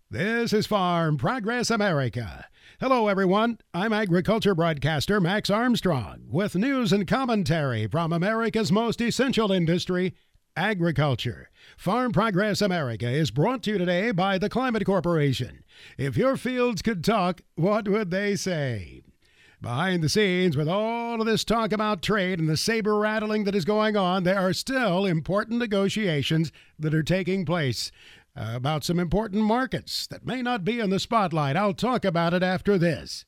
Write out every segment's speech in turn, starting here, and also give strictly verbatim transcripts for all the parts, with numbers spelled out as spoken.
This is Farm Progress America. Hello, everyone. I'm agriculture broadcaster Max Armstrong with news and commentary from America's most essential industry, agriculture. Farm Progress America is brought to you today by the Climate Corporation. If your fields could talk, what would they say? Behind the scenes, with all of this talk about trade and the saber rattling that is going on, there are still important negotiations that are taking place uh, about some important markets that may not be in the spotlight. I'll talk about it after this.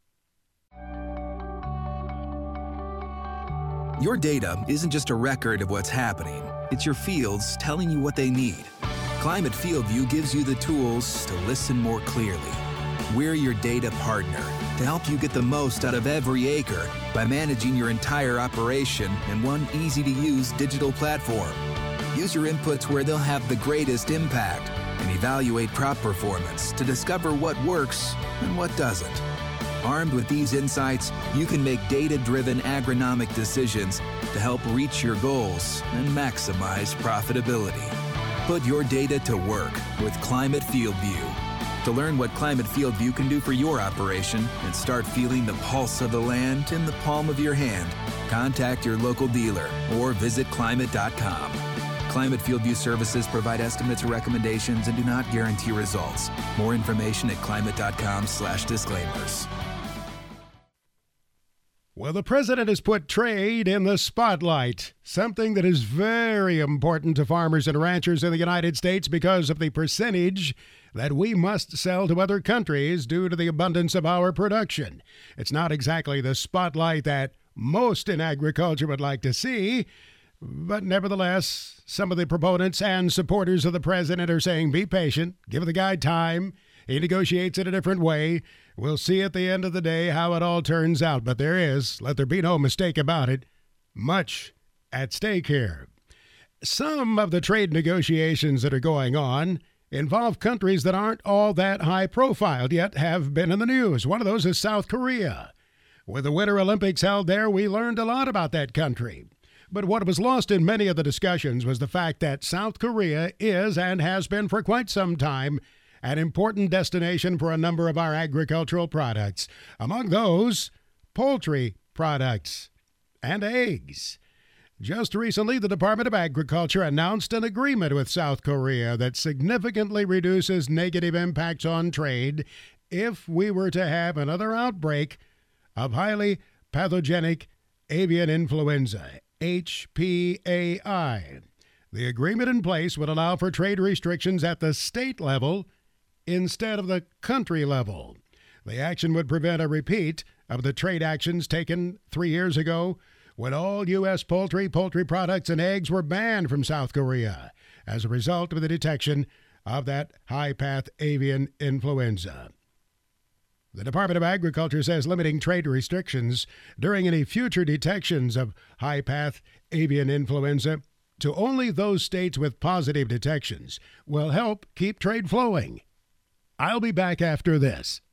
Your data isn't just a record of what's happening. It's your fields telling you what they need. Climate Field View gives you the tools to listen more clearly. We're your data partner to help you get the most out of every acre by managing your entire operation in one easy-to-use digital platform. Use your inputs where they'll have the greatest impact and evaluate crop performance to discover what works and what doesn't. Armed with these insights, you can make data-driven agronomic decisions to help reach your goals and maximize profitability. Put your data to work with Climate Field View. To learn what Climate Field View can do for your operation and start feeling the pulse of the land in the palm of your hand, contact your local dealer or visit climate dot com. Climate Field View services provide estimates or recommendations and do not guarantee results. More information at climate dot com slash disclaimers. Well, the president has put trade in the spotlight, something that is very important to farmers and ranchers in the United States because of the percentage that we must sell to other countries due to the abundance of our production. It's not exactly the spotlight that most in agriculture would like to see, but nevertheless, some of the proponents and supporters of the president are saying, be patient, give the guy time. He negotiates it a different way. We'll see at the end of the day how it all turns out. But there is, let there be no mistake about it, much at stake here. Some of the trade negotiations that are going on involve countries that aren't all that high profile yet have been in the news. One of those is South Korea. With the Winter Olympics held there, we learned a lot about that country. But what was lost in many of the discussions was the fact that South Korea is and has been for quite some time an important destination for a number of our agricultural products. Among those, poultry products and eggs. Just recently, the Department of Agriculture announced an agreement with South Korea that significantly reduces negative impacts on trade if we were to have another outbreak of highly pathogenic avian influenza, H P A I. The agreement in place would allow for trade restrictions at the state level instead of the country level. The action would prevent a repeat of the trade actions taken three years ago when all U S poultry, poultry products, and eggs were banned from South Korea as a result of the detection of that high-path avian influenza. The Department of Agriculture says limiting trade restrictions during any future detections of high-path avian influenza to only those states with positive detections will help keep trade flowing. I'll be back after this.